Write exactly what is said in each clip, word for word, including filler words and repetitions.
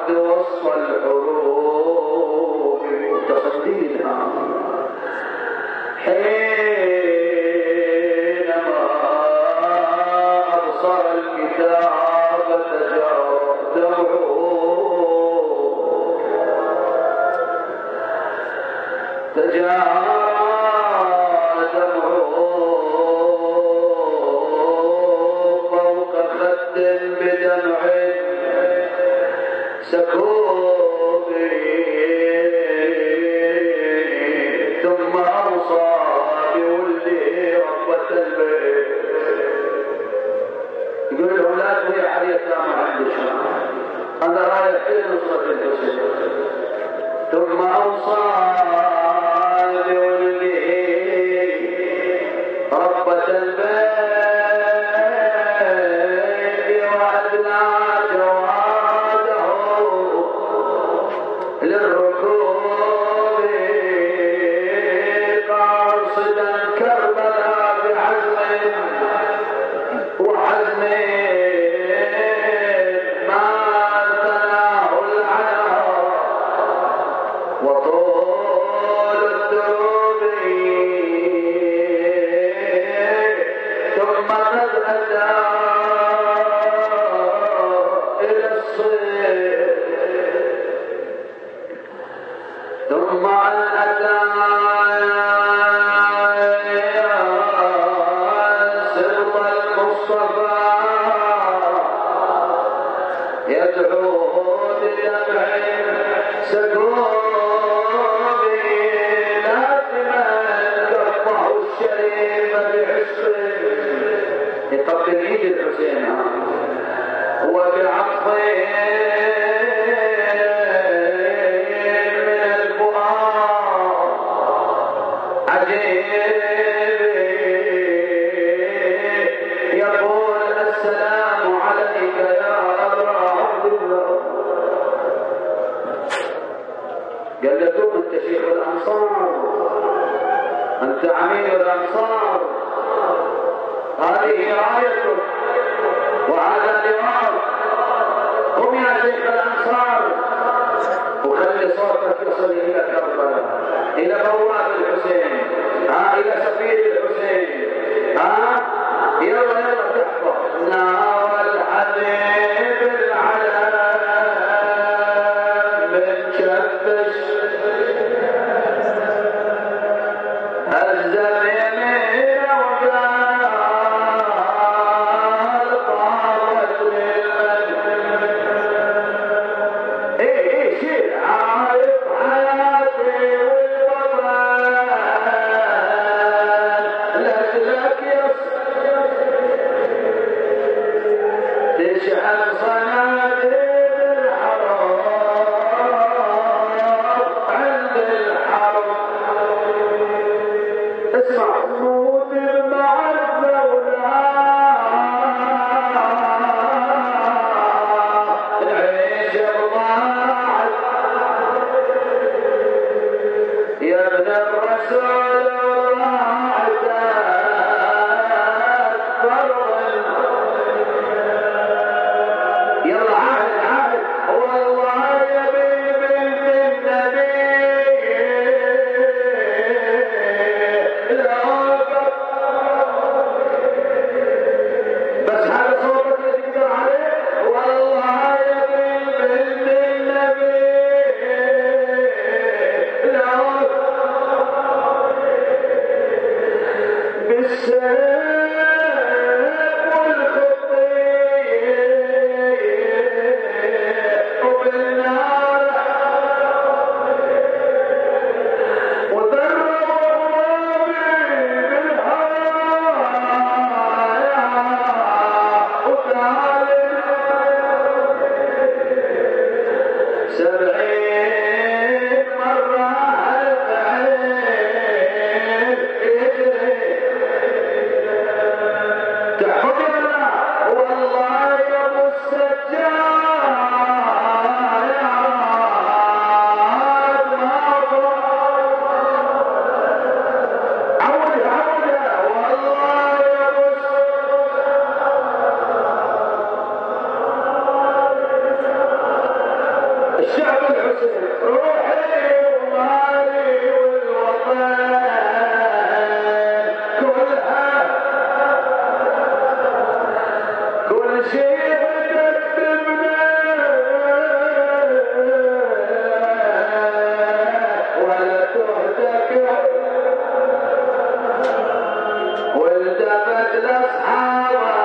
عد وصف الحروب تقديرها حينما أبصر الكتاب تجارى دمعه تجارى دمعه فوق خد بدمع سكوبي ثم أوصى بولدي ربة البيت يقول الأولاد وهي حريتها ما عندي شيء أنا رايح إلى نصرة الحسين ثم أوصى بولدي ربة البيت وأدنى جواده للركوب قاصدا كربلاء بعزم وعزم ما ثناه العلا وطول الدروب ثم قد أتى إلى الصيد ثم أن أتى سبط المصطفى يدعو بدمع سكوبي لازما كفه الشريف بعشق يطبق ايد الحسين وبعطفه يقول السلام عليك يا أبا عبد الله قال له أنت شيخ الأنصار أنت عمير الأنصار هذه رايتك وهذا لواءك قم يا شيخ الأنصار وخلي صوتك يصل إلى كربلاء إلى بواب الحسين ها إلى سفير الحسين ها يلا يلا تحفظ نار الحبيب العلم من شفش الزمين وقال طارت للمجد ايه ايه شيء عارف حياتي تشعل صناديق الحرب عند الحرب اسمع صوت المعزة والعار العيش الضاعت يا ابن الرسول الشعب الحسين روحي ومالي والوطن كلها كل شيء تكتبنا ولا تهتك والتفت لاصحابها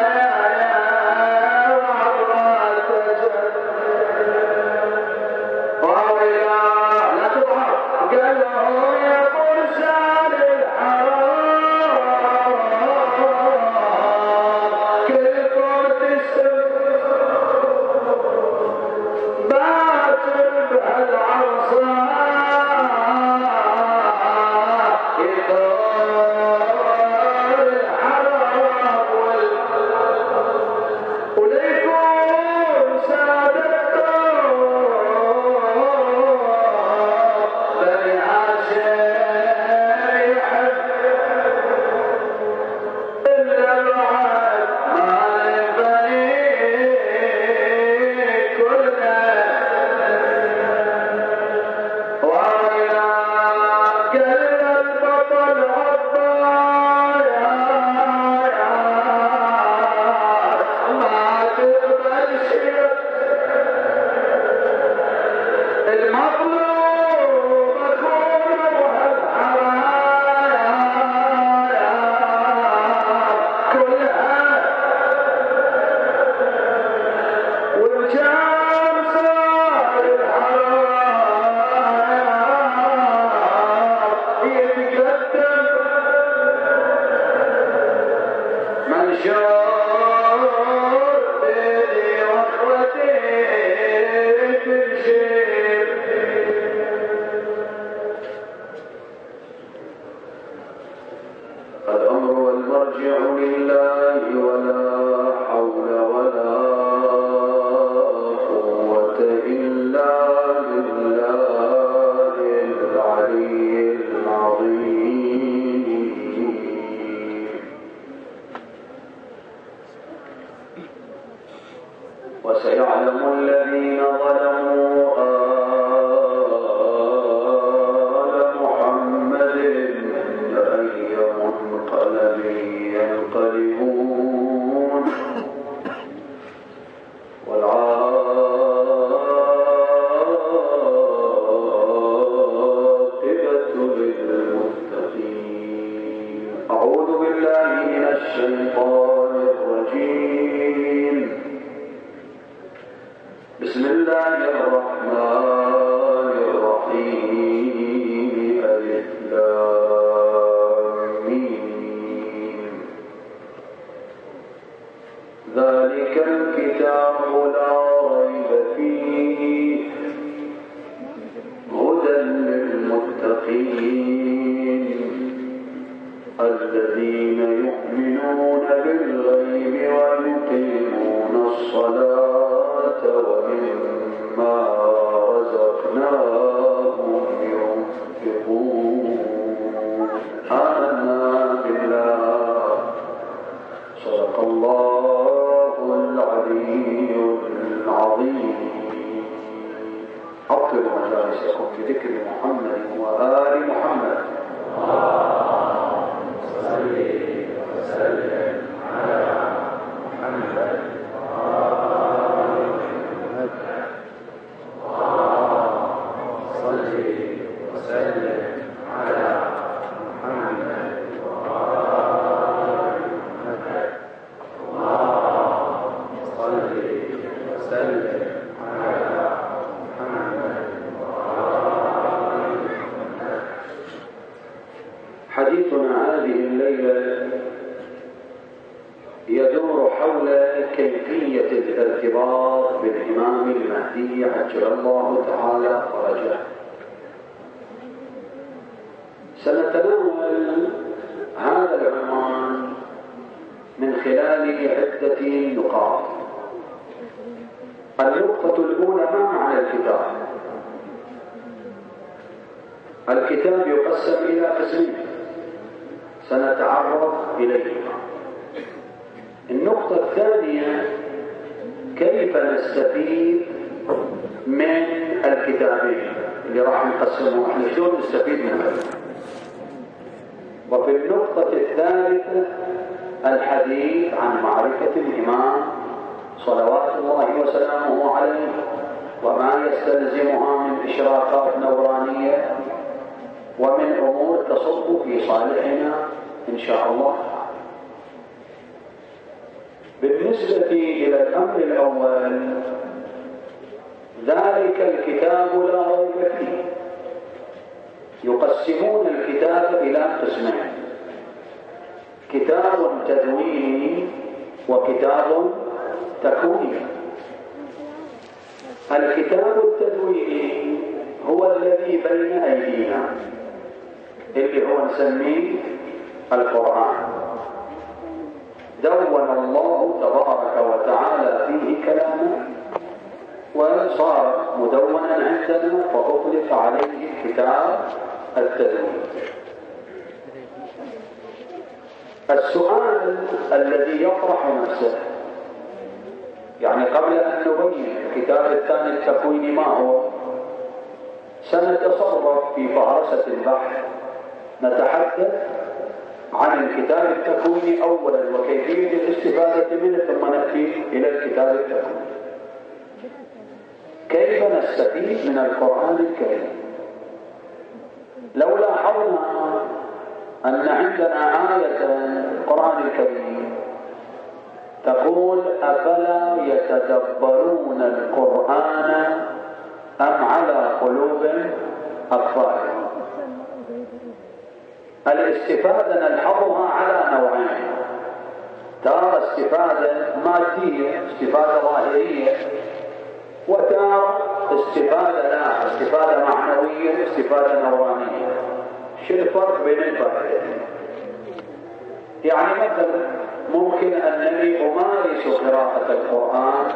وسيعلم الذين ظلموا آل محمد أي منقلب ينقلبون والعاقبة للمتقين. أعوذ بالله من الشيطان الرجيم. بسم الله الرحمن الرحيم. ألف لام ميم. ذلك الكتاب لا ريب فيه هدى للمتقين الذين يؤمنون بالغيب ويقيمون الصلاة ومما رزقناهم ينفقون. آمنا بالله. صدق الله العلي العظيم. أطلب مجالسكم في ذكر محمد وآل محمد. صل وسلم على محمد. حديثنا هذه الليلة يدور حول كيفية الارتباط بالإمام المهدي عجل الله تعالى فرجه. سنتناول هذا العنوان من خلال عدة نقاط. النقطة الأولى: ما معنى الكتاب؟ الكتاب يقسم إلى قسمين سنتعرض إليهما. النقطة الثانية: كيف نستفيد من الكتابين اللي راح نقسمهم احنا شلون نستفيد منها. وفي النقطة الثالثة الحديث عن معرفة الإمام صلوات الله وسلامه عليه وما يستلزمها من إشراقات نورانية ومن أمور تصب في صالحنا إن شاء الله. بالنسبة إلى الأمر الأول ذلك الكتاب لا ريب فيه. يقسمون الكتاب إلى قسمين: كتاب تدويني وكتاب تكويني. الكتاب التدويني هو الذي بين أيدينا اللي هو نسميه القرآن. دون الله تبارك وتعالى فيه كلامه وصار مدونا عندنا فأطلق عليه كتاب التدوين. السؤال الذي يطرح نفسه، يعني قبل أن نبين الكتاب الثاني التكويني ما هو، سنتصرف في فهرسة البحث نتحدث عن الكتاب التكويني أولا وكيفية الاستفادة منه، ثم نأتي إلى الكتاب التكويني. كيف نستفيد من القرآن الكريم؟ لو لاحظنا أن عندنا آية القرآن الكريم تقول: أفلا يتدبرون القرآن أم على قلوب أقفالها. الاستفادة نلحظها على نوعين: تارة استفادة مادية، استفادة ظاهرية، وتارة استفادة لا استفادة معنوية، استفادة نورانية. شو الفرق بين الفرقين؟ يعني مثلا ممكن أنني أمارس قراءة القرآن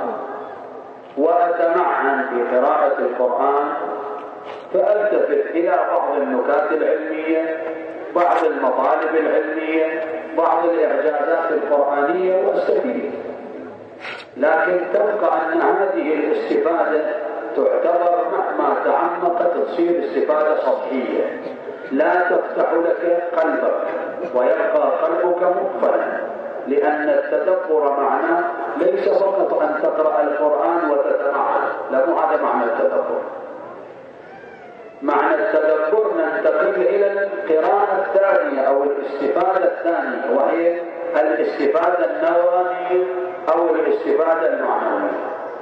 وأتمعن في قراءة القرآن فألتفت إلى بعض النكات العلمية، بعض المطالب العلمية، بعض الإعجازات القرآنية وأستفيد. لكن تبقى أن هذه الاستفادة تعتبر مهما تعمقت تصير استفادة سطحية لا تفتح لك قلبك ويبقى قلبك مقفلا، لأن التدبر معناه ليس فقط أن تقرأ القرآن وتتمعن، لا، مو هذا معنى التدبر. معنى التدبر ننتقل إلى القراءة الثانية أو الاستفادة الثانية، وهي الاستفادة النورانية أو الاستفادة المعنوية.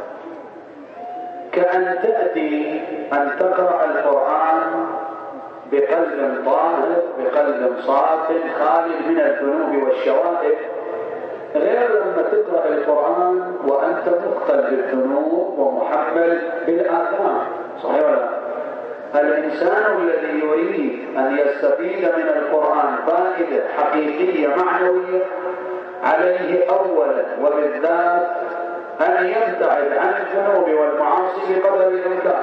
كأن تأتي أن تقرأ القرآن بقلب طاهر، بقلب صاف خالي من الذنوب والشوائب، غير لما تقرأ القرآن وأنت مثقل بالذنوب ومحمل بالآثام. صحيح ولا لا؟ الإنسان الذي يريد أن يستفيد من القرآن فائدة حقيقية معنوية عليه أولا وبالذات أن يبتعد عن الذنوب والمعاصي بقدر الإمكان.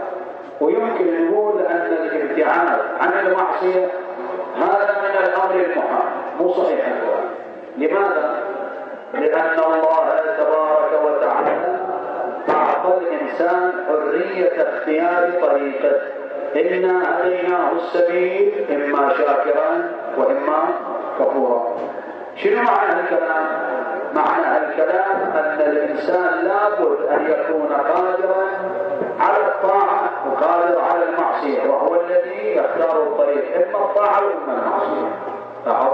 ويمكن نقول أن الابتعاد عن المعصية هذا من الأمر المحال، مو صحيح الكلام. لماذا؟ لأن الله تبارك وتعالى أعطى الإنسان حرية اختيار طريقه. إنا هديناه السبيل إما شاكرا وإما كفورا. شنو معنى الكلام؟ معنى الكلام أن الإنسان لابد أن يكون قادرا على الطاعة وقادر على المعصية، وهو الذي يختار الطريق إما الطاعة وإما المعصية. لاحظ؟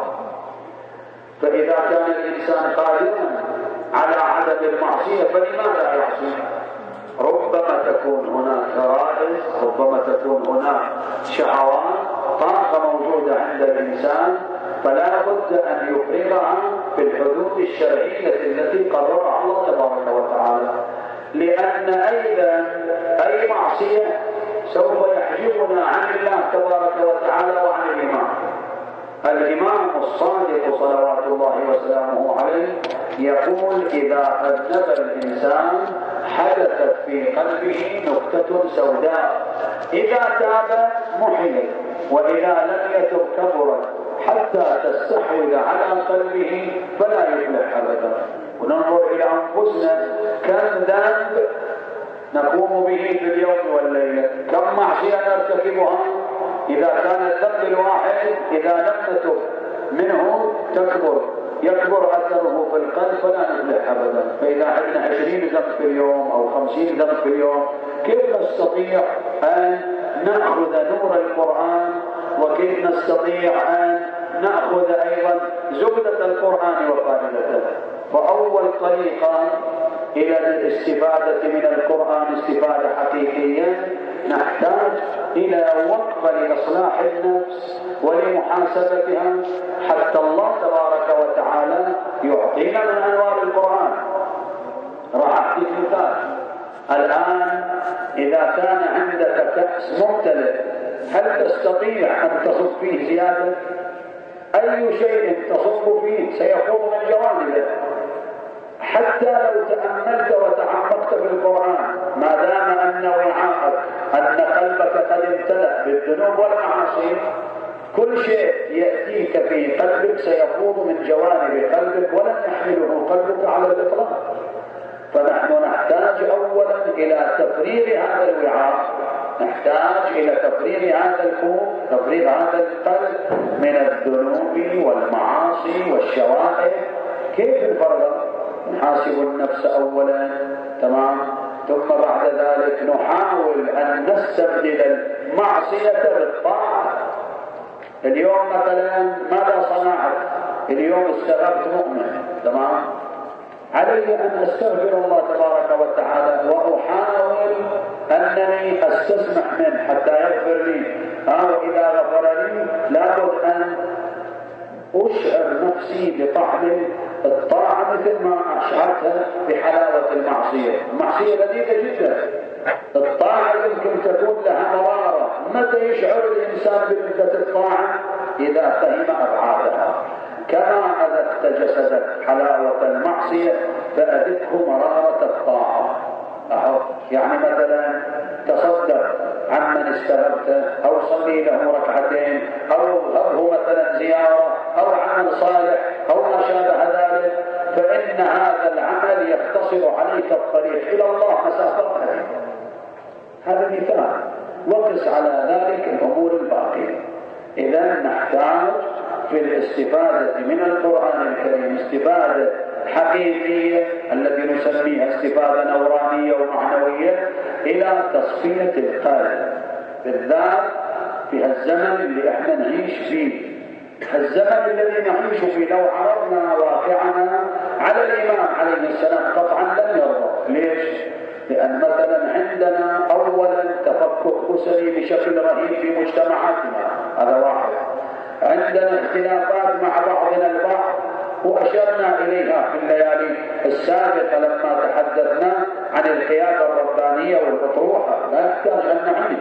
فإذا كان الإنسان قادرا على عدم المعصية فلماذا يعصي؟ ربما تكون هناك رائز، ربما تكون هناك شهوات طاقة موجودة عند الإنسان، فلا بد أن يفرغها في الحدود الشرعية التي قررها الله تبارك وتعالى. لأن أيضا أي معصية سوف يحجبنا عن الله تبارك وتعالى وعن الإيمان. الإمام الصادق صلوات الله وسلامه عليه يقول: إذا أذنب الإنسان حدثت في قلبه نكتة سوداء، إذا تاب محي، وإذا لم يتب كبرت حتى تستحوذ على قلبه فلا يفلح أبدا. وننظر إلى أنفسنا، كم ذنب نقوم به في اليوم والليلة. كم معصية نرتكبها إذا كان الذنب الواحد إذا لم نتب منه تكبر يكبر أثره في القلب فلا نفلح أبدا. فإذا عندنا عشرين ذنب في اليوم أو خمسين ذنب في اليوم كيف نستطيع أن نأخذ نور القرآن وكيف نستطيع أن نأخذ أيضا زبدة القرآن وفائدته؟ فأول طريقة إلى الاستفادة من القرآن استفادة حقيقية نحتاج إلى وقفة لإصلاح النفس ولمحاسبتها حتى الله تبارك وتعالى يعطينا من أنوار القرآن. راح أعطيك مثال. الآن إذا كان عندك كأس ممتلئ هل تستطيع أن تصب فيه زيادة؟ أي شيء تصب فيه سيخوض من جوانبه. حتى لو تأملت وتعمقت في القرآن ما دام أن وعاءك أن قلبك قد امتلأ بالذنوب والمعاصي كل شيء يأتيك في قلبك سيخوض من جوانب قلبك ولن يحمله قلبك على الإطلاق. فنحن نحتاج أولا إلى تفريغ هذا الوعاء، نحتاج إلى تفريغ هذا الكوب، تفريغ هذا القلب من الذنوب والمعاصي والشوائب. كيف الفرق؟ نحاسب النفس أولا، تمام، ثم بعد ذلك نحاول أن نستبدل المعصية بالطاعة. اليوم مثلا ماذا صنعت؟ اليوم استغفرت مؤمن، تمام، علي أن أستغفر الله تبارك وتعالى وأحاول أنني أستسمح منه حتى يغفر لي، أو إذا غفر لي لابد أن أشعر نفسي بطعم الطاعة مثل ما أشعرتها بحلاوة المعصية. المعصية لذيذة جدا، الطاعة يمكن تكون لها مرارة. متى يشعر الإنسان بلذة الطاعة؟ إذا فهم أبعادها. كما أذقت جسدك حلاوة المعصية فأذقه مرارة الطاعة. يعني مثلا تصدق عمن استغفرته أو صلي له ركعتين أو هو مثلا زيارة أو عمل صالح أو ما شابه ذلك، فإن هذا العمل يختصر عليك الطريق إلى الله مسافة. هذا مثال، وقس على ذلك الأمور الباقية. إذا نحتاج في الاستفادة من القرآن الكريم استفادة حقيقية التي نسميها استفادة نورانية ومعنوية إلى تصفية القلب، بالذات في الزمن اللي احنا نعيش فيه. الزمن الذي نعيش فيه لو عرضنا واقعنا على الإمام عليه السلام قطعا لم يرضى. ليش؟ لأن مثلا عندنا أولا تفكك أسري بشكل رهيب في مجتمعاتنا، هذا واحد. عندنا اختلافات مع بعضنا البعض وأشرنا إليها في الليالي السابقة لما تحدثنا عن القيادة الربانية والأطروحة، لا نحتاج أن نعيد.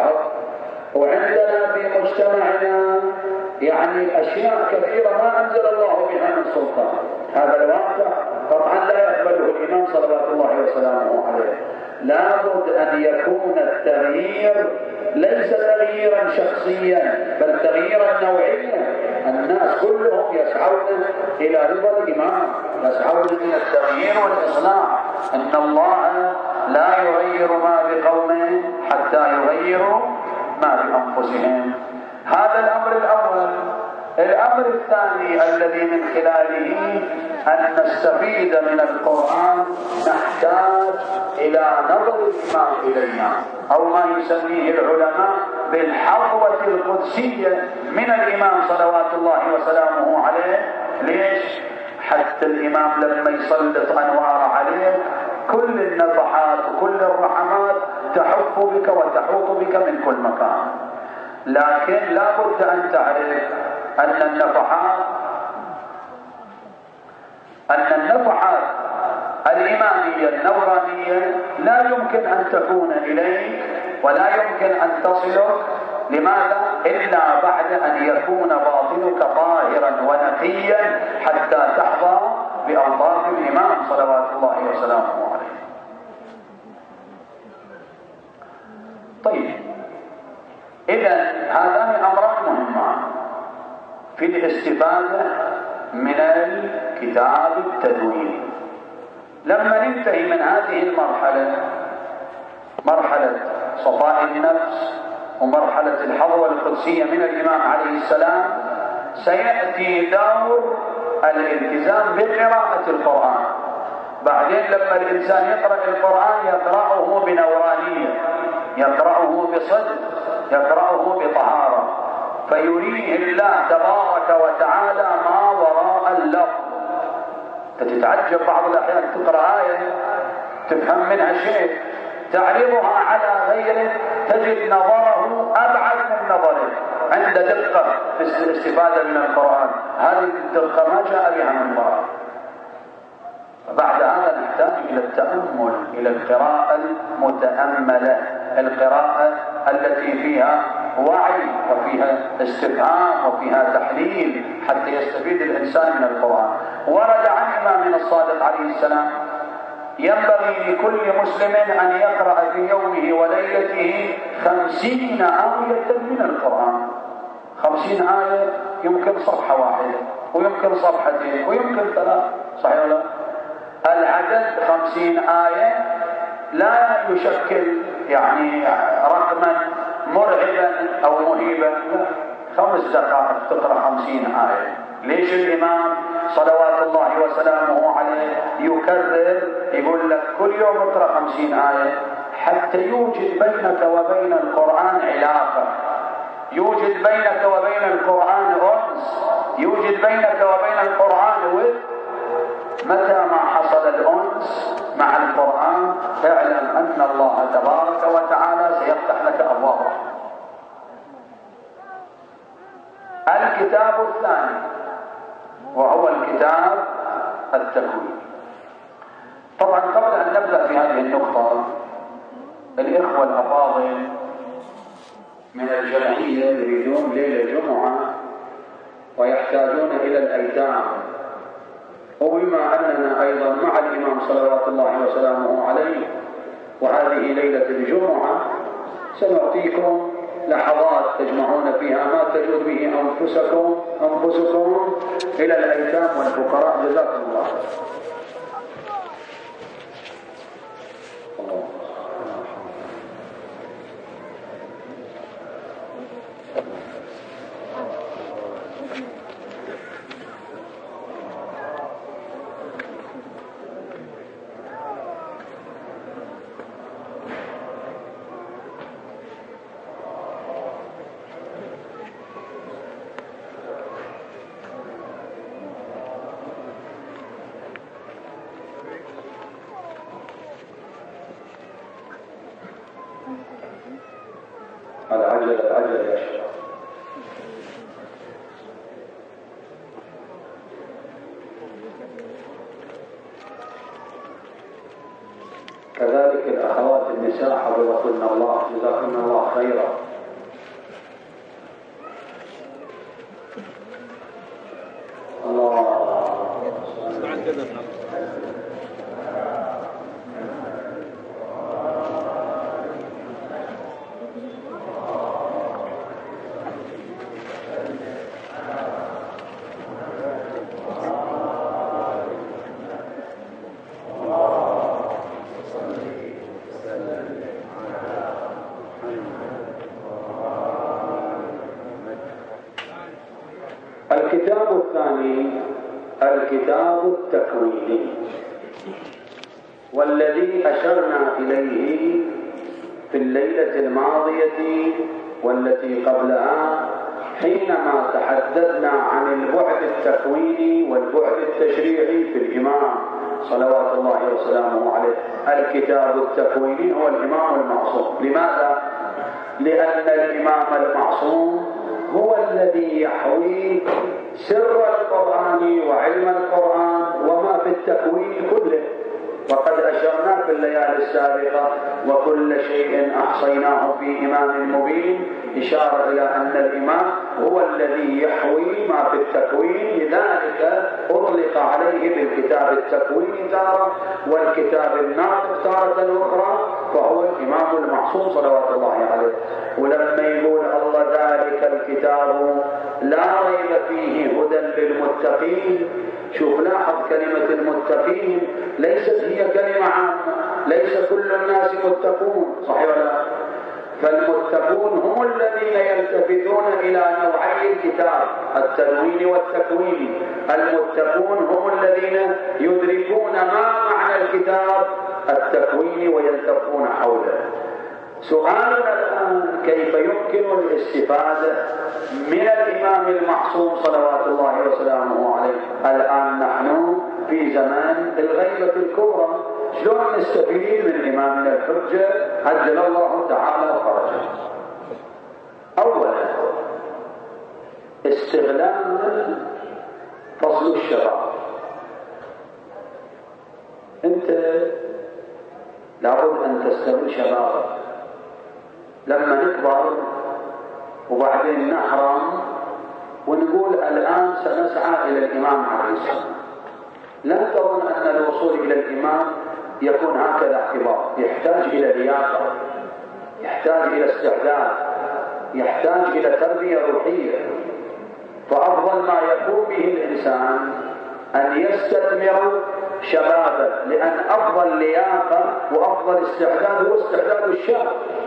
وعندنا في مجتمعنا يعني أشياء كثيرة ما أنزل الله بها من سلطان. هذا الواقع طبعا لا يقبله الإمام صلوات الله وسلامه عليه. لابد أن يكون التغيير ليس تغييرا شخصيا بل تغييرا نوعيا. الناس كلهم يسعون إلى رضا الإمام، يسعون إلى التغيير والإصلاح. أن الله لا يغير ما بقوم حتى يغيروا ما بأنفسهم. هذا الأمر الأول. الأمر الثاني الذي من خلاله أن نستفيد من القرآن نحتاج إلى نظر الإمام إلينا، أو ما يسميه العلماء بالحظوة القدسية من الإمام صلوات الله وسلامه عليه. ليش؟ حتى الإمام لما يسلط أنوار عليه كل النفحات وكل الرحمات تحف بك وتحوط بك من كل مكان. لكن لا بد أن تعرف أن النفحات أن النفحات الإيمانية النورانية لا يمكن أن تكون إليك ولا يمكن أن تصلك. لماذا؟ إلا بعد أن يكون باطنك طاهرا ونقيا حتى تحظى بألطاف الإمام صلوات الله وسلامه عليه. طيب، إذن هذان أمران مهمان في الاستفادة من الكتاب التدوين. لما ننتهي من هذه المرحلة مرحلة صفاء النفس ومرحلة الحظوة القدسية من الإمام عليه السلام، سيأتي دور الالتزام بقراءة القرآن. بعدين لما الإنسان يقرأ القرآن يقرأه بنورانية، يقرأه بصدق، يقرأه بطهارة، فيريه الله تبارك وتعالى ما وراء اللفظ. تتعجب بعض الأحيان تقرأ آية تفهم منها شيء، تعرضها على غيره تجد نظره أبعد من نظره، عند دقة في الاستفادة من القرآن. هذه الدقة ما جاء بها من القرآن. بعد هذا نحتاج إلى التأمل، إلى القراءة المتأملة، القراءة التي فيها وعي وفيها استفهام وفيها تحليل حتى يستفيد الإنسان من القرآن. ورد عن إمامنا الصادق عليه السلام: ينبغي لكل مسلم أن يقرأ في يومه وليلته خمسين آية من القرآن. خمسين آية يمكن صفحة واحدة ويمكن صفحتين ويمكن ثلاث، صحيح ولا؟ العدد خمسين آية لا يشكل يعني رقما مرعبا أو مهيبا، خمس دقائق تقرأ خمسين آية. ليش الإمام صلوات الله وسلامه عليه يكرر يقول لك كل يوم اقرأ خمسين آية؟ حتى يوجد بينك وبين القرآن علاقة، يوجد بينك وبين القرآن أنس، يوجد بينك وبين القرآن ود. متى ما حصل الأنس مع القرآن اعلم أن الله تبارك وتعالى سيفتح لك أبواب رحمة. الكتاب الثاني وهو الكتاب التكوين. طبعا قبل أن نبدأ في هذه النقطة، الإخوة الأفاضل من الجمعية يريدون ليلة جمعة ويحتاجون إلى الأيتام، وبما أننا أيضا مع الإمام صلوات الله وسلامه عليه وهذه ليلة الجمعة سنعطيكم لحظات تجمعون فيها ما تجود به أنفسكم أنفسكم إلى الأيتام والفقراء. جزاكم الله. العجل العجل يا شباب. كذلك الأخوات النساء حفظكن الله، جزاكن الله خيرا. الله الكتاب الثاني الكتاب التكويني، والذي أشرنا إليه في الليلة الماضية والتي قبلها حينما تحدثنا عن البعد التكويني والبعد التشريعي في الإمام صلوات الله وسلامه عليه. الكتاب التكويني هو الإمام المعصوم. لماذا؟ لأن الإمام المعصوم هو الذي يحوي سر القرآن وعلم القرآن وما في التكوين كله. وقد أشرنا في الليالي السابقة: وكل شيء أحصيناه في إمام مبين، إشارة إلى أن الإمام هو الذي يحوي ما في التكوين. لذلك أطلق عليه بالكتاب التكويني تارة والكتاب الناطق تارة أخرى، فهو الإمام المعصوم صلوات الله عليه. ولما يقول الله ذلك الكتاب لا ريب فيه هدى للمتقين، شوف لاحظ كلمة المتقين ليست هي كلمة عامة، ليس كل الناس متقون، صحيح ولا لا؟ فالمتقون هم الذين يلتفتون إلى نوعي الكتاب، التلوين والتكوين. المتقون هم الذين يدركون ما معنى الكتاب التكوين ويلتفون حوله. سؤالنا الآن كيف يمكن الاستفادة من الإمام المعصوم صلوات الله وسلامه عليه؟ الآن نحن في زمان الغيبة الكبرى، شلون نستفيد من إمامنا الحجة عجل الله تعالى فرجه؟ أولا استغلال فصل الشباب. أنت لابد أن تستغل شبابك. لما نكبر وبعدين نحرم ونقول الآن سنسعى إلى الإمام عليه السلام، لا تظن أن الوصول إلى الإمام يكون هكذا احتضار. يحتاج إلى لياقة، يحتاج إلى استعداد، يحتاج إلى تربية روحية. فأفضل ما يقوم به الإنسان أن يستثمر شبابه، لأن أفضل لياقة وأفضل استعداد هو استعداد الشاب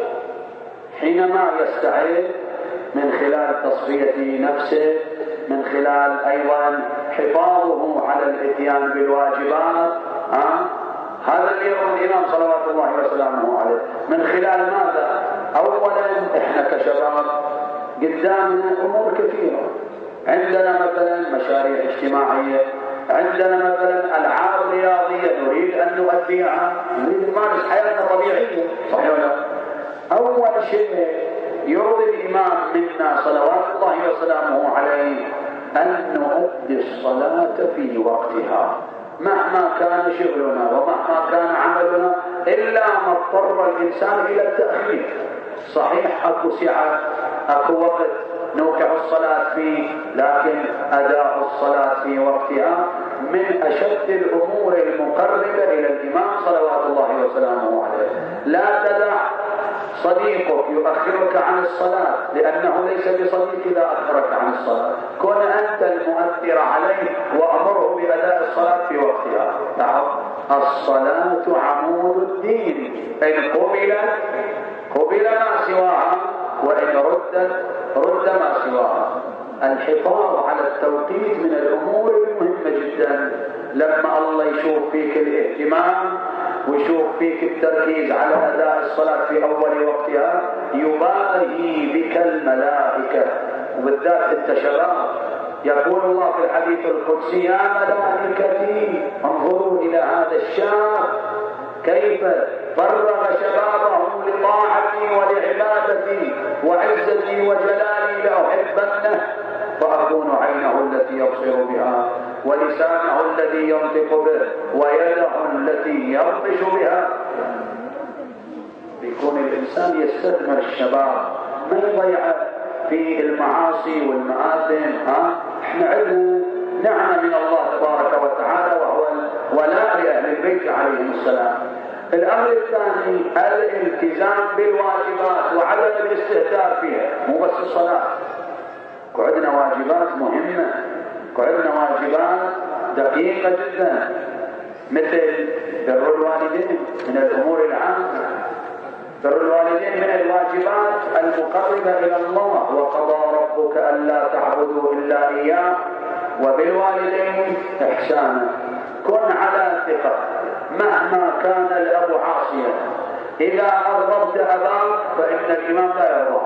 حينما يستعد من خلال تصفية نفسه، من خلال أيضا حفاظه على الاتيان بالواجبات. ها؟ هذا اللي يرون الإمام صلوات الله وسلامه عليه. من خلال ماذا؟ أولا إحنا كشباب قدامنا أمور كثيرة. عندنا مثلا مشاريع اجتماعية، عندنا مثلا ألعاب رياضية نريد أن نؤديها، نريد نمارس حياتنا طبيعية، صحيح ولا لا؟ أول شيء يرضي الإمام منا صلوات الله وسلامه عليه أن نؤدي الصلاة في وقتها، مهما كان شغلنا ومهما كان عملنا، إلا ما اضطر الإنسان إلى التأخير. صحيح أكو سعة، أكو وقت نوقع الصلاة فيه، لكن أداء الصلاة في وقتها من أشد الأمور المقربة إلى الإمام صلوات الله وسلامه عليه. لا تدع صديقك يؤخرك عن الصلاة، لأنه ليس بصديق إذا أخرك عن الصلاة. كن أنت المؤثر عليه وأمره بأداء الصلاة في وقتها. تعرف الصلاة عمود الدين، إن قبلت قبل ما سواها، وإن ردت رد ما سواها. الحفاظ على التوقيت من الأمور المهمة جدا. لما الله يشوف فيك الاهتمام ويشوف فيك التركيز على أداء الصلاة في أول وقتها، يباهي بك الملائكة، وبالذات انت شباب. يقول الله في الحديث القدسي: يا ملائكتي انظروا إلى هذا الشاب كيف فرغ شبابه لطاعتي ولعبادتي وعزتي وجلالي لأحبنه، فأكون عينه التي يبصر بها ولسانه الذي ينطق به ويده التي يبطش بها. يكون الإنسان يستثمر الشباب، ما يضيع في المعاصي والمآثم. ها؟ احنا عندنا نعمة من الله تبارك وتعالى، وهو ولاء لأهل البيت عليهم السلام. الأمر الثاني الالتزام بالواجبات وعدم الاستهتار فيها. مو بس الصلاة، عندنا واجبات مهمة، عندنا واجبات دقيقة جدا، مثل بر الوالدين من الأمور العامة. بر الوالدين من الواجبات المقربة إلى الله: وقضى ربك ألا تعبدوا إلا إياه وبالوالدين إحسانا. كن على ثقة مهما كان الأب عاصيا، إذا أغضبت أباك فإن الإمام لا يرضى.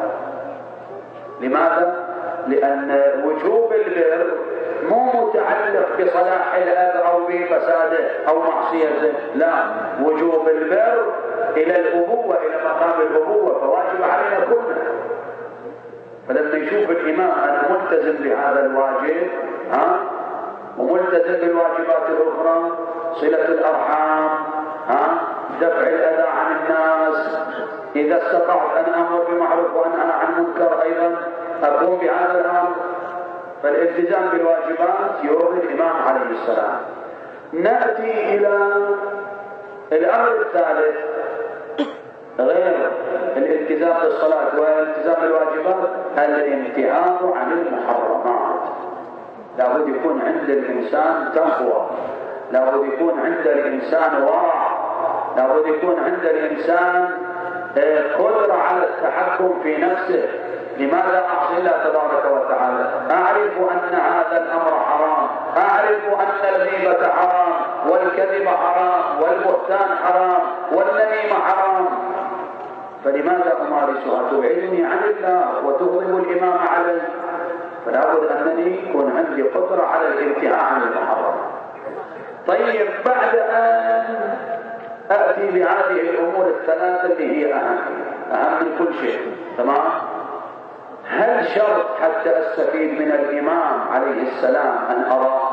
لماذا؟ لأن وجوب البر مو متعلق بصلاح الأب أو بفساده أو معصيته، لا، وجوب البر إلى الأبوة، إلى مقام الأبوة، فواجب علينا كلنا. فلما يشوف الإمام أنا ملتزم بهذا الواجب، ها، وملتزم بالواجبات الأخرى، صلة الأرحام، ها، دفع الأذى عن الناس، إذا استطعت أن أمر بمعروف وأنهى عن منكر أيضا أقوم بهذا الأمر. فالالتزام بالواجبات يرضي الإمام عليه السلام. نأتي إلى الأمر الثالث غير الالتزام بالصلاة والالتزام بالواجبات: الامتهان عن المحرمات. لابد يكون عند الإنسان تقوى، لابد يكون عند الإنسان ورع، لابد يكون عند الإنسان قدرة على التحكم في نفسه. لماذا أعصي الله تبارك وتعالى؟ أعرف أن هذا الأمر حرام، أعرف أن الغيبة حرام والكذب حرام والبهتان حرام والنميمة حرام، فلماذا أمارسها؟ تبعدني عن الله وتغضب الإمام علي. فلا بد أنني يكون عندي قدرة على الانتهاء عن المحرم. طيب، بعد أن أأتي بهذه الأمور الثلاثة اللي هي أهم أهم من كل شيء، تمام؟ هل شرط حتى أستفيد من الإمام عليه السلام أن أراه؟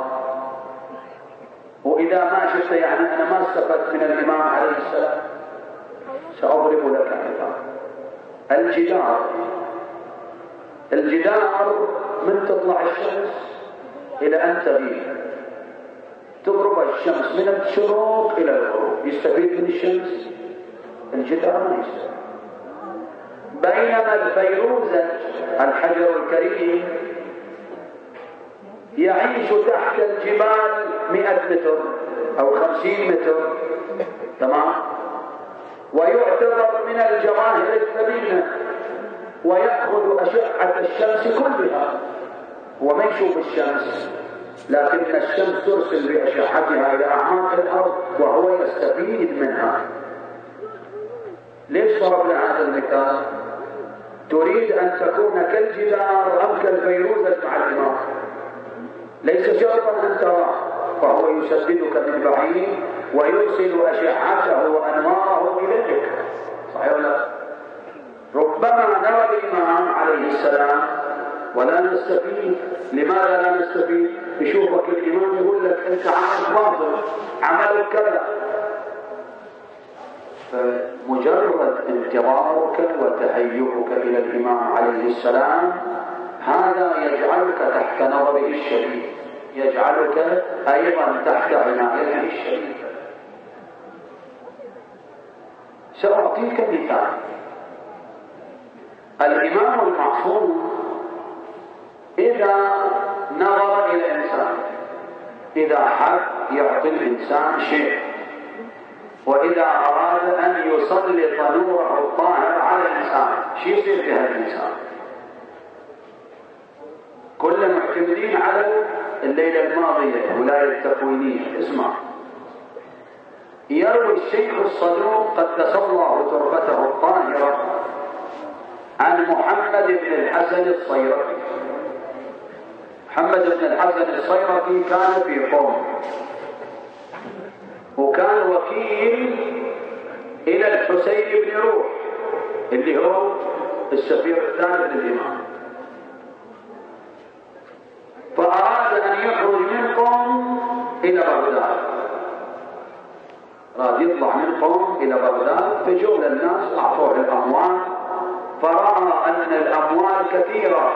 وإذا ما شفت يعني أنا ما استفدت من الإمام عليه السلام. سأضرب لك مثال. الجدار الجدار من تطلع الشمس إلى أن تغيب، تغرب الشمس من الشروق إلى الغروب، يستفيد من الشمس؟ الجدار ما يستفيد. بينما الفيروزة الحجر الكريم يعيش تحت الجبال مئة متر أو خمسين متر، تمام؟ ويعتبر من الجواهر الثمينة ويأخذ أشعة الشمس كلها، وما يشوف الشمس، لكن الشمس ترسل بأشعتها إلى أعماق الأرض وهو يستفيد منها. ليش ضربنا هذا المثال؟ تريد أن تكون كالجدار أم كالفيروزة مع الإمام؟ ليس شرطا أن تراه، فهو يسددك من بعيد ويرسل أشعته وأنواره إليك، صحيح ولا لا؟ ربما نرى الإمام عليه السلام ولا نستفيد. لماذا لا نستفيد؟ يشوفك الإمام يقول لك أنت عمل باطل، عملك كذا. فمجرد انتظارك وتهيئك إلى الإمام عليه السلام هذا يجعلك تحت نظره الشديد، يجعلك أيضا تحت عنايته الشديدة. سأعطيك مثال. الإمام المعصوم إذا نظر إلى إنسان، إذا حب يعطي الإنسان شيء، وإذا أراد أن يسلط نوره الطاهر على الإنسان، شو يصير في هذا الإنسان؟ كل معتمدين على الليلة الماضية ولاية التكوينية. اسمع، يروي الشيخ الصدوق قدس الله تربته الطاهرة عن محمد بن الحسن الصيرفي. محمد بن الحسن الصيرفي كان في قوم، وكان وكيل إلى الحسين بن روح اللي هو السفير الثالث للإمام، فأراد أن يخرج من قوم إلى بغداد، أراد يطلع من قوم إلى بغداد، فجول الناس أعطوه الأموال، فرأى أن الأموال كثيرة،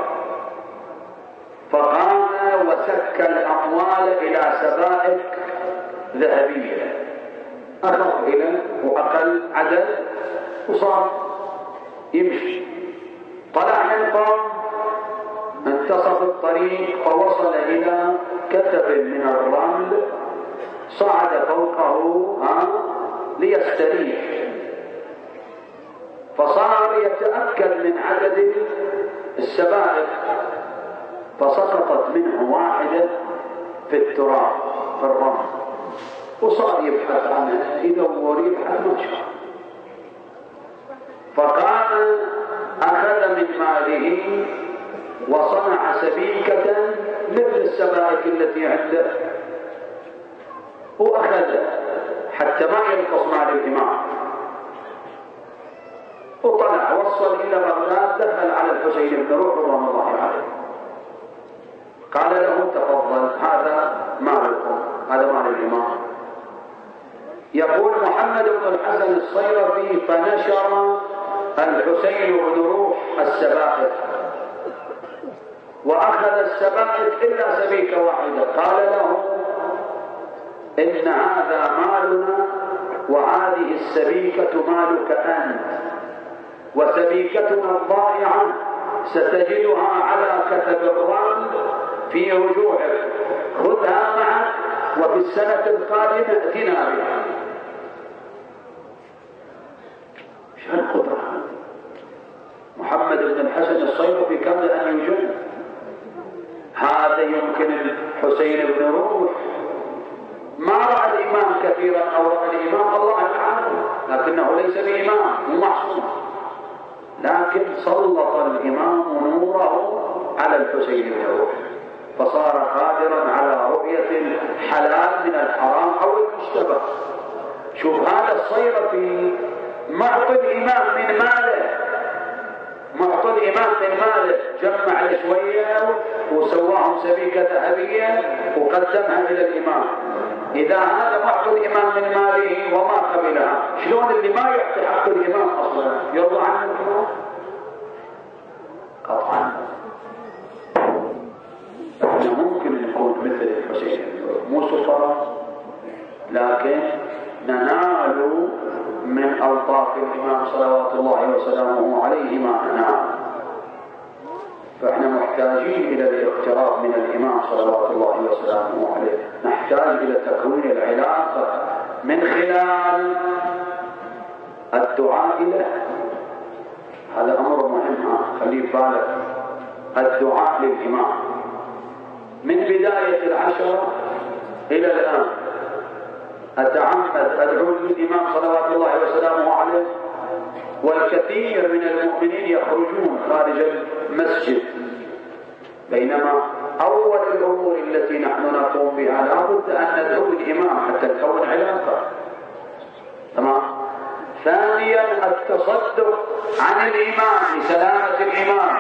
فقام وسك الأموال إلى سبائك ذهبية، أخذ إلى وأقل عدد وصار يمشي. طلع من قوم، انتصف الطريق فوصل إلى كتب من الرمل، صعد فوقه ليستريح، فصار يتأكد من عدد السبائك، فسقطت منه واحدة في التراب في الرمل، وصار يبحث عنها، يدور يبحث ما شاء. فقام أخذ من ماله وصنع سبيكة مثل السبائك التي عنده، وأخذها حتى ما ينقص مال الإمام، وطلع وصل إلى بغداد، دخل على الحسين بن روح رضوان الله عليه، قال له تفضل هذا مالكم، هذا مال الإمام. يقول محمد بن الحسن الصيرفي فنشر الحسين بن روح السبائك، وأخذ السبائك إلا سبيكة واحدة، قال له إن هذا مالنا وهذه السبيكة مالك أنت، وسبيكتنا الضائعة ستجدها على كتب الرمل في رجوعك، خذها معك وفي السنة القادمة ائتنا بها. القدرة. محمد بن الحسن الصيرفي كان أن يجن، هذا يمكن الحسين بن روح ما رأى الإمام كثيرا أو رأى الإمام الله تعالى، لكنه ليس بإمام مو معصوم، لكن سلط الإمام نوره على الحسين بن روح فصار قادرا على رؤية الحلال من الحرام أو المشتبه. شوف هذا الصيرفي معطي الإمام من ماله، معطي الإمام من ماله، جمع شوية وسواهم سبيكة ذهبية وقدمها إلى الإمام. إذا هذا معطي الإمام من ماله وما قبلها، شلون اللي ما يعطي حق الإمام أصلا يرضى عنه الإمام؟ قطعا. احنا ممكن نكون مثل الحسين مو سفراء، لكن ننال من ألطاف الإمام صلوات الله وسلامه عليه ما ننال. فإحنا محتاجين إلى الاقتراب من الإمام صلوات الله وسلامه عليه، نحتاج إلى تكوين العلاقة من خلال الدعاء له. هذا أمر مهم، خليه في بالك. الدعاء للإمام من بداية العشرة إلى الآن أتعمد أدعو للإمام صلوات الله وسلامه عليه، والكثير من المؤمنين يخرجون خارج المسجد، بينما أول الأمور التي نحن نقوم بها لا بد أن ندعو الإمام حتى نكون علاقة. تمام. ثانيا التصدق عن الإمام لسلامة الإمام.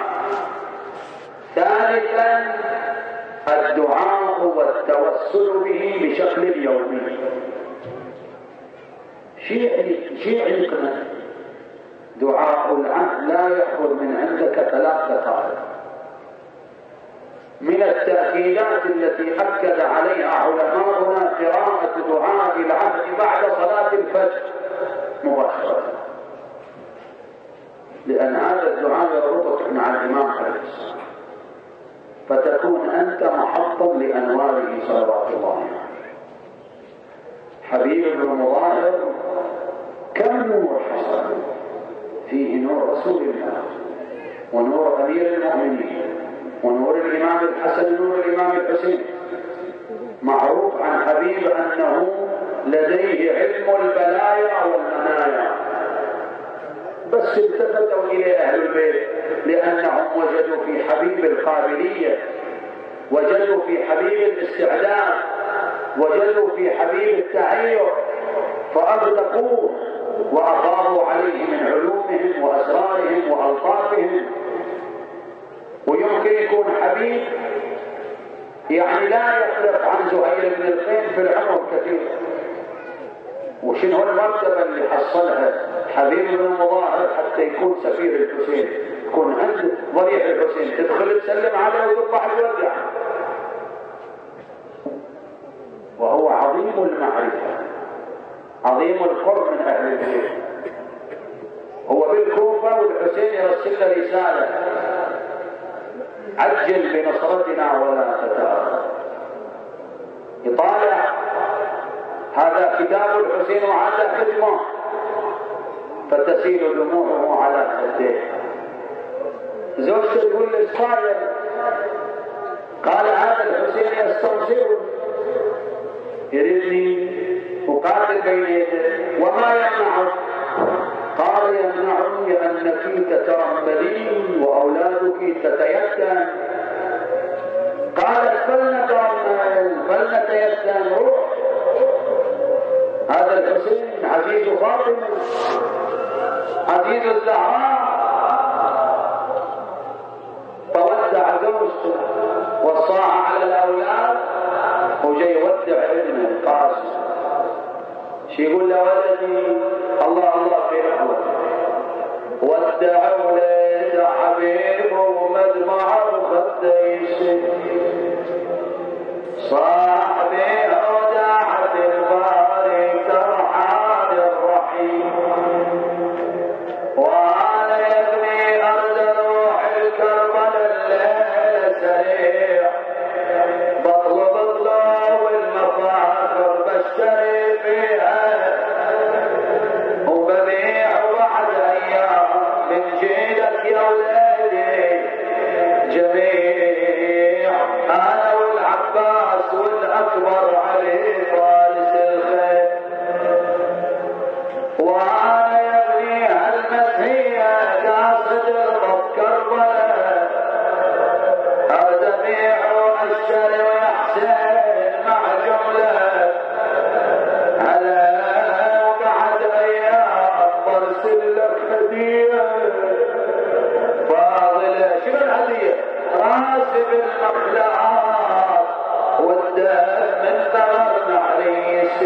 ثالثا الدعاء والتوسل به بشكل يومي. شيء شيء يقنع دعاء العهد لا يأخذ من عندك ثلاث دقائق. من التأكيدات التي أكد عليها علماؤنا قراءة دعاء العهد بعد صلاة الفجر مباشرة، لأن هذا الدعاء يربطك مع الإمام عليه السلام، فتكون أنت محطا لأنواره صلوات الله عليه. حبيب بن مظاهر كم نور حصل فيه، نور رسول الله ونور أمير المؤمنين ونور الإمام الحسن ونور الإمام الحسين. معروف عن حبيب أنه لديه علم البلايا والمنايا، بس التفتوا إلى أهل البيت لأنهم وجدوا في حبيب القابلية، وجدوا في حبيب الاستعداد، وجدوا في حبيب التعير، فأغلقوه وأفاضوا عليه من علومهم وأسرارهم وألطافهم. ويمكن يكون حبيب يعني لا يفرق عن زهير بن القين في العمر كثير. وشنو المرتبة اللي حصلها حبيب بن مظاهر حتى يكون سفير الحسين، يكون عند ضريح الحسين، تدخل تسلم عليه وتطلع الودع، وهو عظيم المعرفة عظيم القرب من أهل البيت. هو بالكوفة والحسين يرسل له رسالة: عجل بنصرتنا ولا تتأخر. يطالع هذا كتاب الحسين وهذا ختمه، فتسيل دموعه على خديه. زوجته تقول له: صاير؟ قال: هذا الحسين يستنصرني، يريدني أقاتل بين يديه، وما يمنعه؟ قال: يمنعني أنك تترملين وأولادك تتيتم. قالت: فلنترمل فلنتيتم، روح. هذا الحسين عزيز فاطمة عزيز الزهراء، فودع زوجته وصاها على الأولاد وجاي يودع ابنه القاسم. شي يقول له: ولدي الله الله في رحمه، ودع ولد حبيبه ومدمع خديه، صاحبي وداعة الباري ترحال الرحيم، وانا يبني ارض روح الكربل الليل سريع، بطلب الله والمفاخر بشتري فيها وببيع غاسب المخلعات والدم من ثمر نحريس.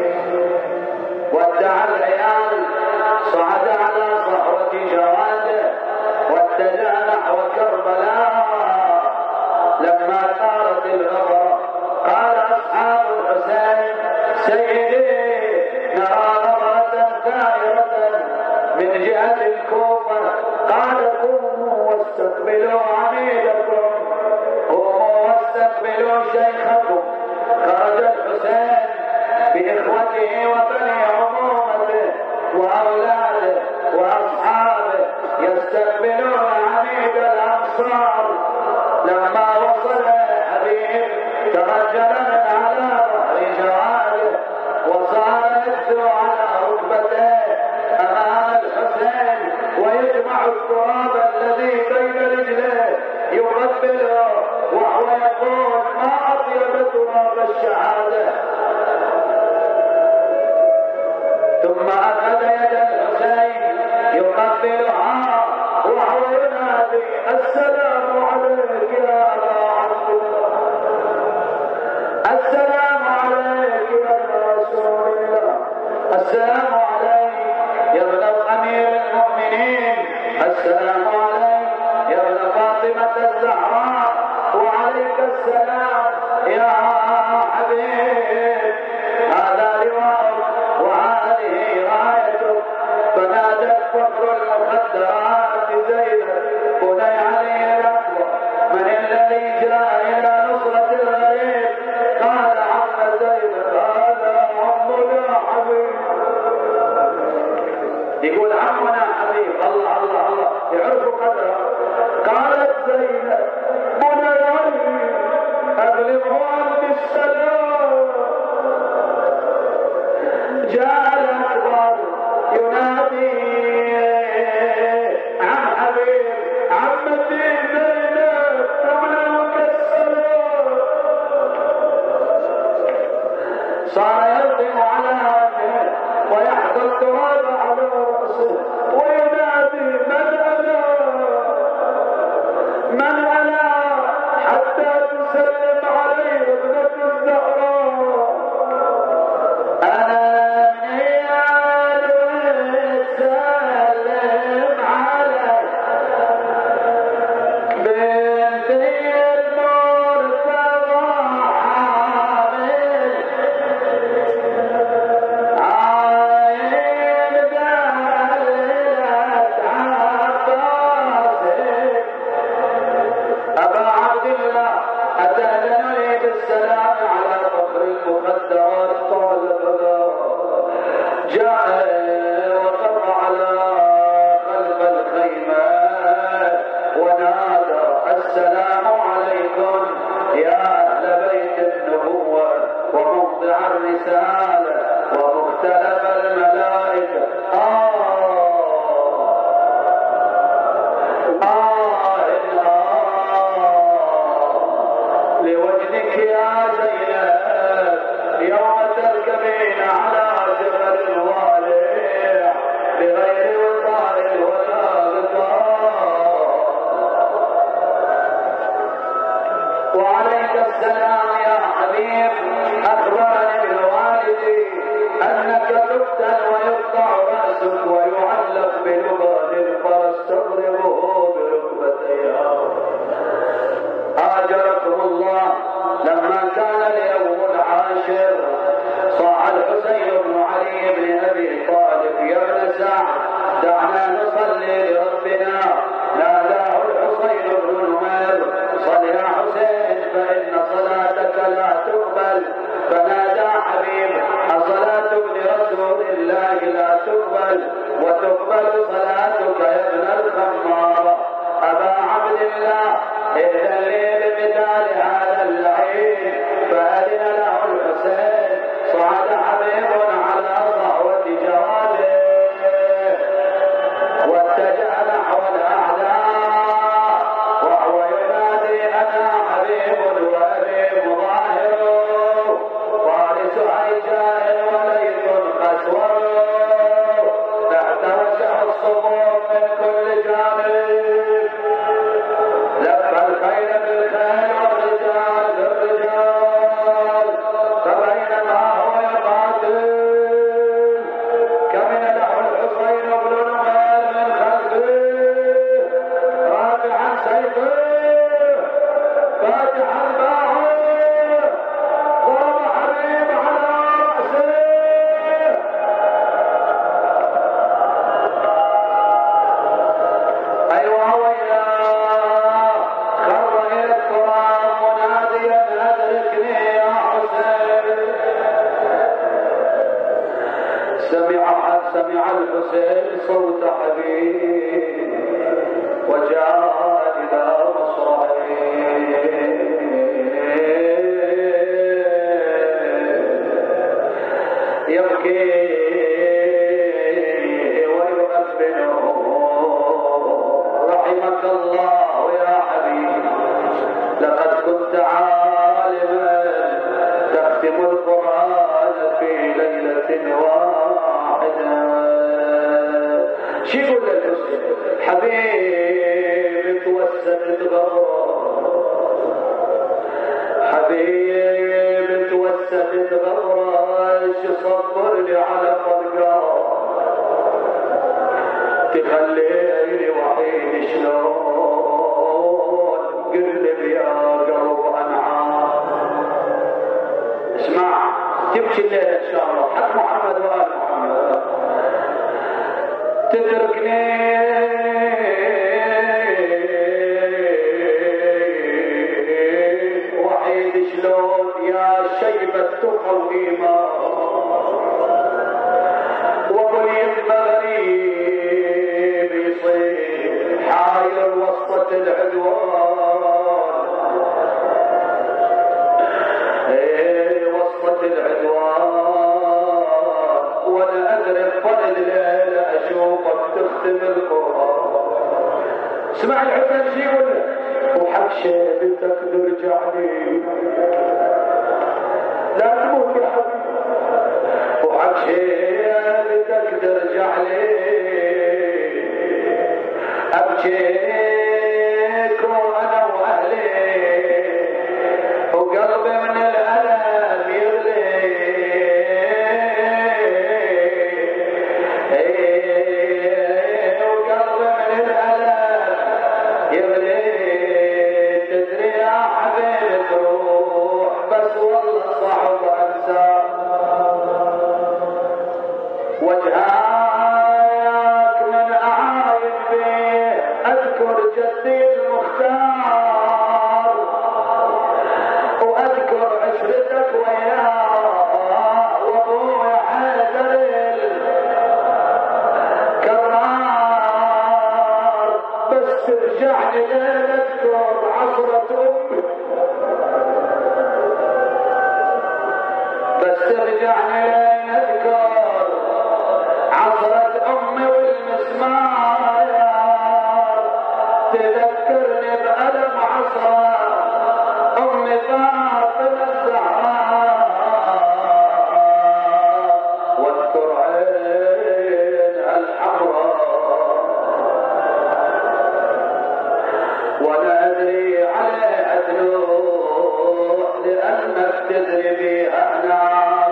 ودع العيال صعد على صحوة جواده واتجه نحو كربلاء. لما ثارت الغبرة قال أصحاب الحسين سيدي نرى غبرة ثائرة من جهة الكوفة. قال قوموا واستقبلوا عميدكم، قوموا واستقبلوا شيخكم. خرج الحسين بإخوته وبني عمومته وأولاده وأصحابه يستقبلون عميد الأنصار. لما وصل الحبيب ترجل من على ظهر جواده وصار يدعو على ركبته أمام الحسين ويجمع التراب الذي بين رجليه يقبله وهو يقول ما أطيب تراب الشهادة. ثم أخذ يد الحسين يقبلها وهو ينادي السلام عليك يا أبا عبد الله، السلام عليك يا رسول الله، السلام عليك يا ابن أمير المؤمنين، السلام الحسين صوت حبيب وجاء إلى مصرعه يبكي ويؤذنه رحمك الله يا حبيب لقد كنت عالما تختم القرآن في ليلة واحدة. شو يقول للحسين؟ حبيب توسد تغرى حبيب توسد تغرى صبرني على فرقة تخليني وحيد شلون قلب يا قلب انعام. اسمع تبكي الليلة ان شاء الله حق محمد وآل محمد تتركني وحيد شلون يا شيبة التقى والإيمان وضيق مغريب يصير حاير وسط العدوان ايه وسط العدوان وانا ادري بفضل الليله اشوفك تختم القران. اسمع الحسين شو يقول لك؟ وحق شيبتك نرجع لي لا تموت يا حبيبي وحق شيبتك ترجع لي ابكيك وانا واهلي وقلبي من الالم يغلي وقلبي من الالم يغلي تدري يا حبيبي تروح بس والله صعب انسى وجهك من اعاين بيه اذكر جدي المختار واذكر عشرتك وياه وابوي حيدر الكرار بس ترجعني لين اذكر عصرة امي بس ترجعني لين اذكر عصرة امي والمسمار تذكرني بألم عصرة امي فاطمة الزهراء واذكر عينها الحمراء وانا ادري عليها تروح لانك تدري بيها هناك.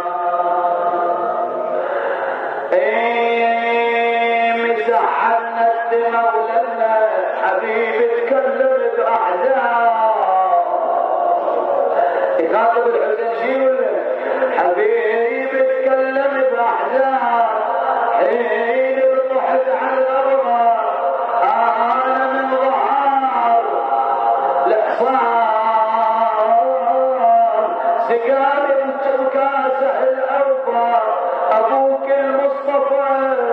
ايه مسحنا الدماء ولنا حبيبي تكلم باحزان يخاطب الحسين شي ولا حبيبي تكلم باحزان حين رحت على الارض انا من ظهر الحصان سقاني وكاسح الاوفى ابوك المصطفى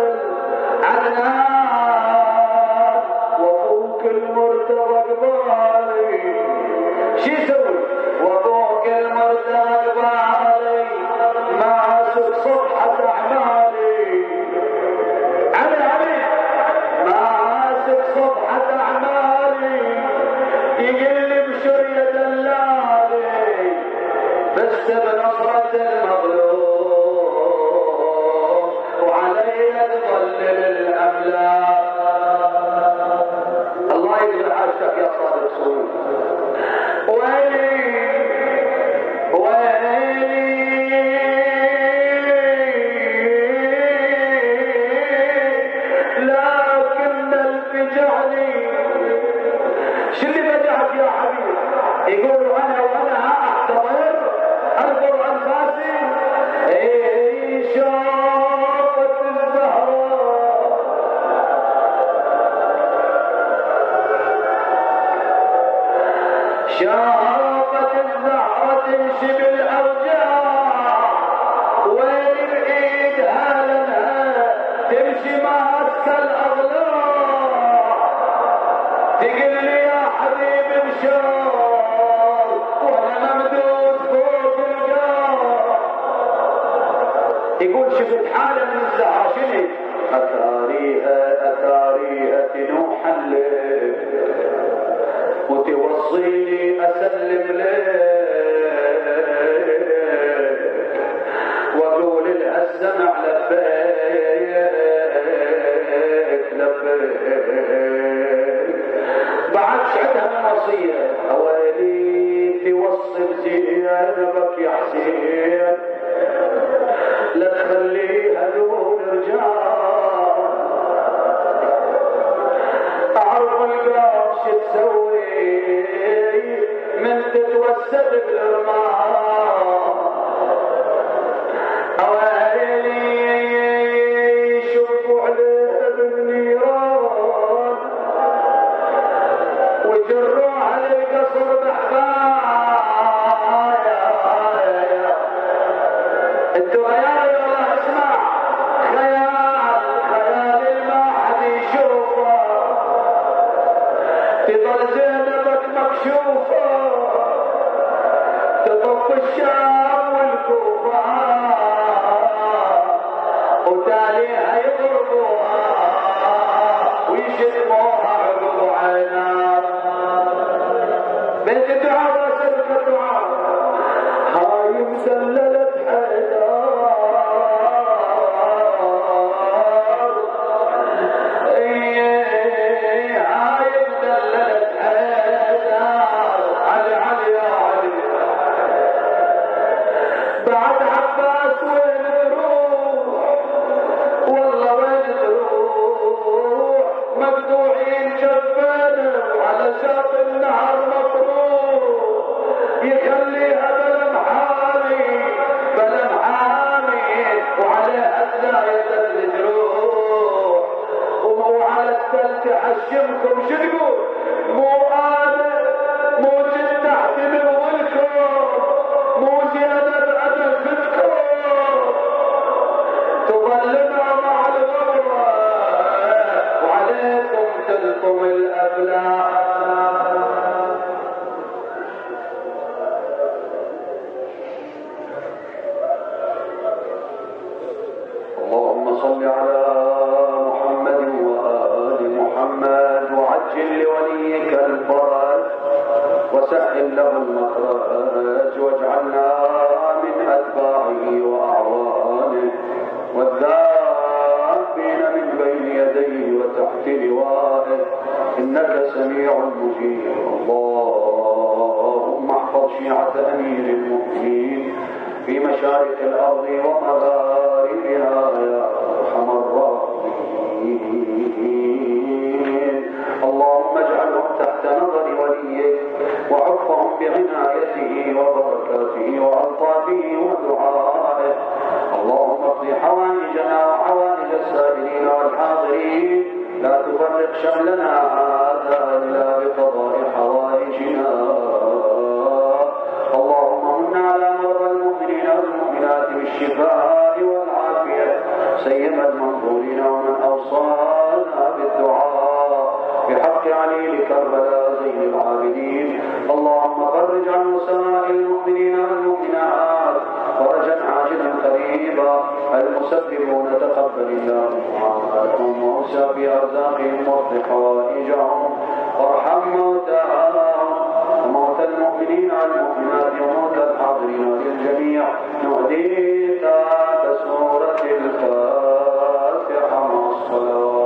عدنان وابوك المرتضى قبالي شو يسوي وابوك المرتضى قبالي ماسك صفحة اعمالي علي علي ماسك صفحة اعمالي يقلب شرية دلالي بس بنصرة المظلوم وعلينا تظلل الاملاك. الله يجزي حاجتك يا صادق سوري. ويلي ويلي لكن الفجعني شو اللي بدعك يا حبيبي؟ يقولوا انا وانا احتضر انظر انفاسي اي شاقت الزهراء شاقت الزهرة تمشي بالاوجاع وين الايد هالنها تمشي يقول لي يا حبيبي بشار وانا ممدود فوق الجار. يقول شفت حالة من الزهرة شنو؟ اثاريها اثاريها تنوح الليل وتوصيني اسلم لك واقول لها السمع لبيك لبيك. بعد شعتها الوصيه اويلي توصل زينبك يا حسين لا تخليها دون رجال. اعرف القاف شو تسوي من تتوسد بالرمال. اويلي شوفوا عليها بالنيران وجروا على القصر بحبايا. انتوا عيالي والله اسمع خيال خيال ما حد يشوفه. تظل زينبك مكشوفه تطف الشام والكوفه وتاليها يضربوها ويشتموها عقب عينها. بنت الدعاء وسلك الدعاء هاي مسللة حيدار. ايه هاي مسللة حيدار. علي علي يا علي. بعد عباس وين تروح والله وين تروح مقطوعين جبانه وعلى شاط النهر مطروح. يخليها بلا محامي بلا محامي وعليها زايدة الجروح وعلى الثلج حشمكم شو تقول مو انا مو جد تحت نولكم مو زيادة بأدفتكم تظلمها مع الغرة وعليكم تلكم الأفلاح. اللهم صل على محمد وآل محمد وعجل لوليك الفرج وسهل له المخرج واجعلنا من أتباعه وأعوانه والذابين من بين يديه وتحت لوائه إنك سميع مجيب. اللهم احفظ شيعة أمير المؤمنين في مشارق الأرض ومغاربها يا أرحم الراحمين. اللهم اجعلهم تحت نظر وليك وعفهم بعنايته وبركاته وألطافه ودعائه. اللهم اقض حوائجنا وحوائج السائلين والحاضرين لا تفرق شملنا هذا إلا بقضاء حوائجنا. اللهم من على مرضى المؤمنين والمؤمنات بالشفاء والعافية سيما المنظورين ومن أوصانا بالدعاء بحق علي لكربلاء زين العابدين. اللهم فرج عن سائر المؤمنين والمؤمنات فرجا عاجلا قريبا. المسببون تقبل الله أعمالهم وأوسع في أرزاقهم واقض حوائجهم وارحم موتاهم وموتى المؤمنين والمؤمنات وموتى الحاضرين للجميع. نهديك بسورة الفاتحة مع الصلاة.